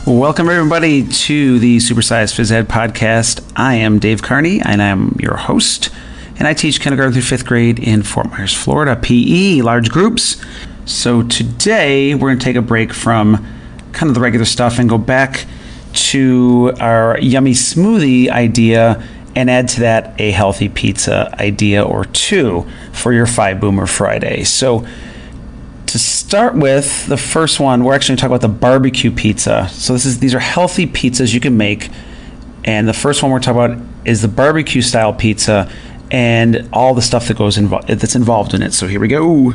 Welcome, everybody, to the Supersized Phys Ed podcast. I am Dave Carney, and I'm your host, and I teach kindergarten through fifth grade in Fort Myers, Florida, PE, large groups. So today, we're going to take a break from kind of the regular stuff and go back to our yummy smoothie idea and add to that a healthy pizza idea or two for your Five Boomer Friday. So to start with, the first one, we're actually going to talk about the barbecue pizza. So these are healthy pizzas you can make. And the first one we're talking about is the barbecue style pizza and all the stuff that that's involved in it. So here we go.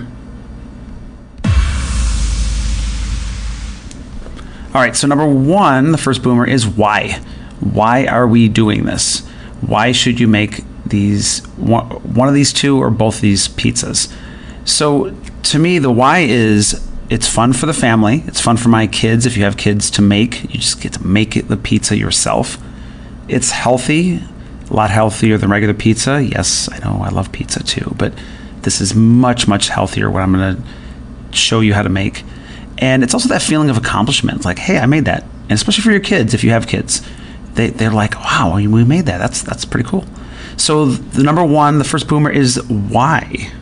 All right, so number one, the first boomer, is why. Why are we doing this? Why should you make these one of these two or both of these pizzas? So to me, the why is it's fun for the family. It's fun for my kids. If you have kids, to make, you just get to make the pizza yourself. It's healthy, a lot healthier than regular pizza. Yes, I know, I love pizza too, but this is much, much healthier, what I'm going to show you how to make. And it's also that feeling of accomplishment, like, hey, I made that. And especially for your kids, if you have kids, they're like, wow, we made that. That's pretty cool. So the number one, the first boomer, is why.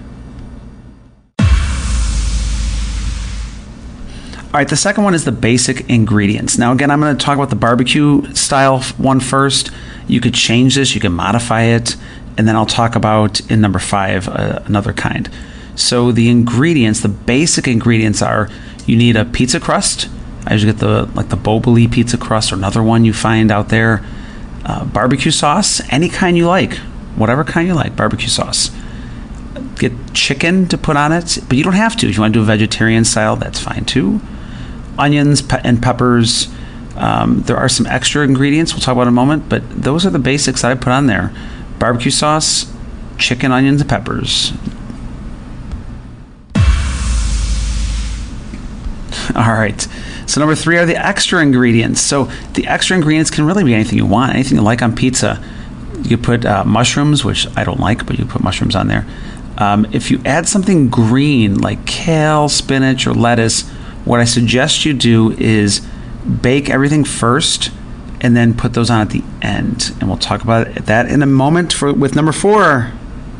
All right, the second one is the basic ingredients. Now, again, I'm going to talk about the barbecue style one first. You could change this, you can modify it, and then I'll talk about in number five another kind. So the ingredients, the basic ingredients are, you need a pizza crust. I usually get the Boboli pizza crust or another one you find out there. Barbecue sauce, any kind you like, whatever kind you like, barbecue sauce. Get chicken to put on it, but you don't have to. If you want to do a vegetarian style, that's fine too. Onions and peppers. There are some extra ingredients we'll talk about in a moment, but those are the basics that I put on there. Barbecue sauce, chicken, onions, and peppers. All right. So number three are the extra ingredients. So the extra ingredients can really be anything you want, anything you like on pizza. You put mushrooms, which I don't like, but you put mushrooms on there. If you add something green like kale, spinach, or lettuce, what I suggest you do is bake everything first and then put those on at the end. And we'll talk about that in a moment with number four.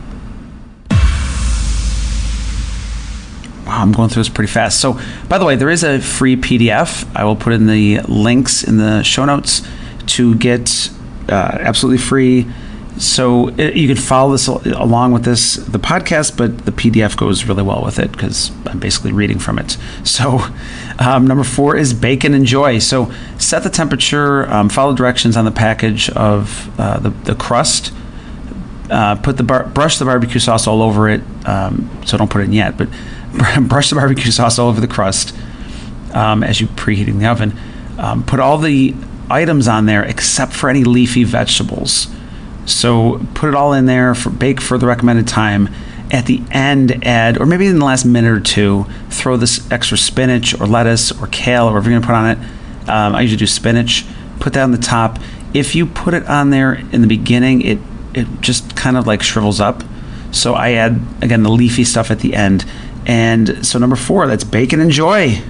Wow, I'm going through this pretty fast. So, by the way, there is a free PDF. I will put in the links in the show notes to get absolutely free. So you can follow this along with the podcast, but the PDF goes really well with it because I'm basically reading from it. So number four is bake and enjoy. So set the temperature, follow directions on the package of the crust. Brush the barbecue sauce all over it. So don't put it in yet, but brush the barbecue sauce all over the crust as you're preheating the oven. Put all the items on there except for any leafy vegetables. So put it all in there, bake for the recommended time. At the end, add, or maybe in the last minute or two, throw this extra spinach or lettuce or kale or whatever you're going to put on it. I usually do spinach. Put that on the top. If you put it on there in the beginning, it just kind of like shrivels up. So I add, again, the leafy stuff at the end. And so number four, that's bake and enjoy.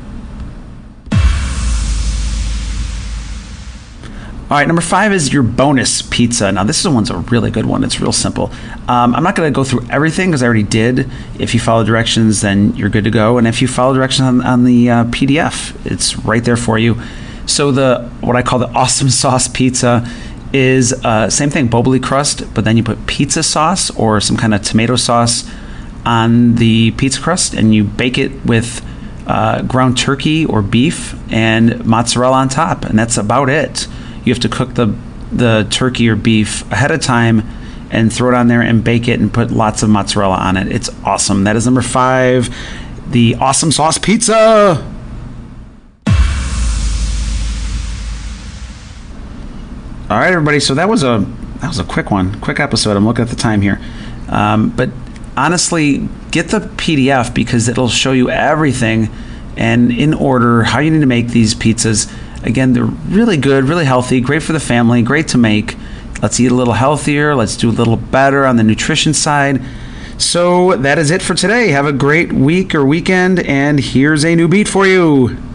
All right, number five is your bonus pizza. Now, this one's a really good one. It's real simple. I'm not going to go through everything because I already did. If you follow directions, then you're good to go. And if you follow directions on the PDF, it's right there for you. So what I call the awesome sauce pizza is same thing, Boboli crust, but then you put pizza sauce or some kind of tomato sauce on the pizza crust, and you bake it with ground turkey or beef and mozzarella on top, and that's about it. You have to cook the turkey or beef ahead of time and throw it on there and bake it and put lots of mozzarella on it. It's awesome. That is number five, the awesome sauce pizza. All right, everybody. So that was a quick one, quick episode. I'm looking at the time here, but honestly, get the PDF because it'll show you everything and in order how you need to make these pizzas. Again, they're really good, really healthy, great for the family, great to make. Let's eat a little healthier. Let's do a little better on the nutrition side. So that is it for today. Have a great week or weekend, and here's a new beat for you.